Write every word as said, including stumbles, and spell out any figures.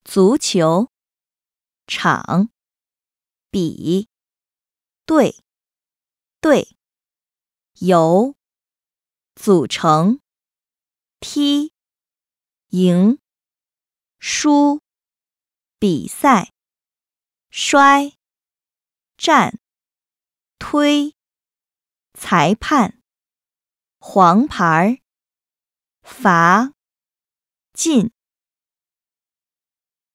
足球，场，比，对，对，由，组成，踢，赢，输，比赛，摔，站，推，裁判，黄牌，罚，进。